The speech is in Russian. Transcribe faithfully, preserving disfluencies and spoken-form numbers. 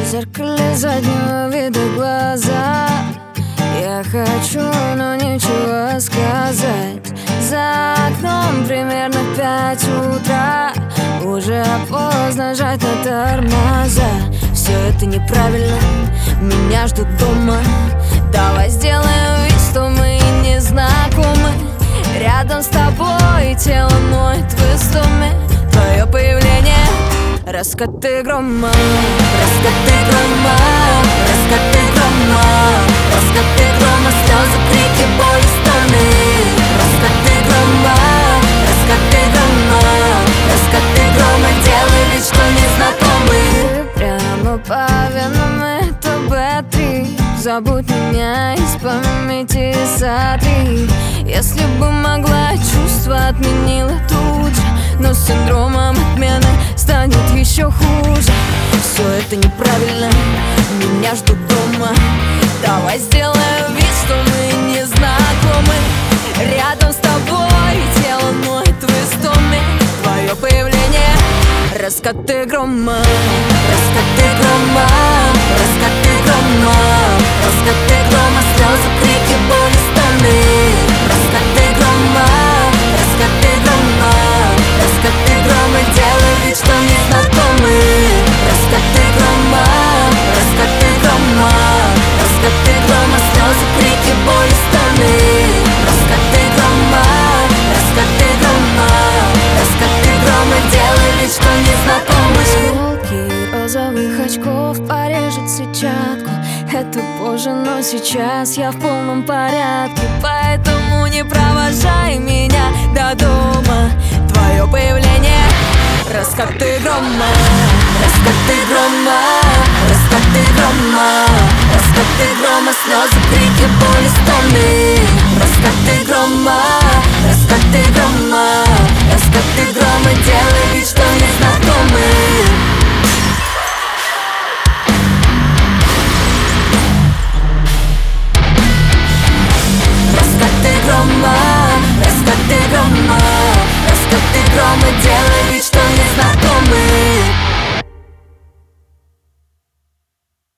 зеркале заднего вида глаза. Я хочу, но нечего сказать. За окном примерно пять утра. Уже поздно жать на тормоза. Все это неправильно, меня ждут дома. Давай сделаем вид, что мы не знакомы. Рядом с тобой тело ноет в истоме. Твое появление — раскаты грома, раскаты грома, раскаты грома, раскаты грома, слезы, крики, боли, стоны. Раскаты грома, раскаты грома, раскаты грома, делай вид, что незнакомы. Ты прямо по венам, это бэ три. Забудь меня из памяти сотри. Если бы могла, чувства отменила тут же, но с синдромом отмены станет еще хуже. Все это неправильно, меня ждут дома. Давай сделаем вид, что мы не знакомы. Рядом с тобой тело ноет в истоме. Твое появление — раскаты грома, раскаты грома, раскаты грома, раскаты грома, слезы, крики, боли, стоны. Раскаты грома, раскаты грома, раскаты грома, делай вид, что незнакомы. Раскаты грома, раскаты грома, раскаты грома, слезы, крики, боли, стоны. Раскаты грома, раскаты грома, раскаты грома, делай вид, что незнакомы. Осколки розовых очков порежут сетчатку. Это позже, но сейчас я в полном порядке. Поэтому не провожай меня до дома. Твое появление — раскаты грома, раскаты грома, раскаты грома, раскаты грома, слезы, крики, боли, стоны.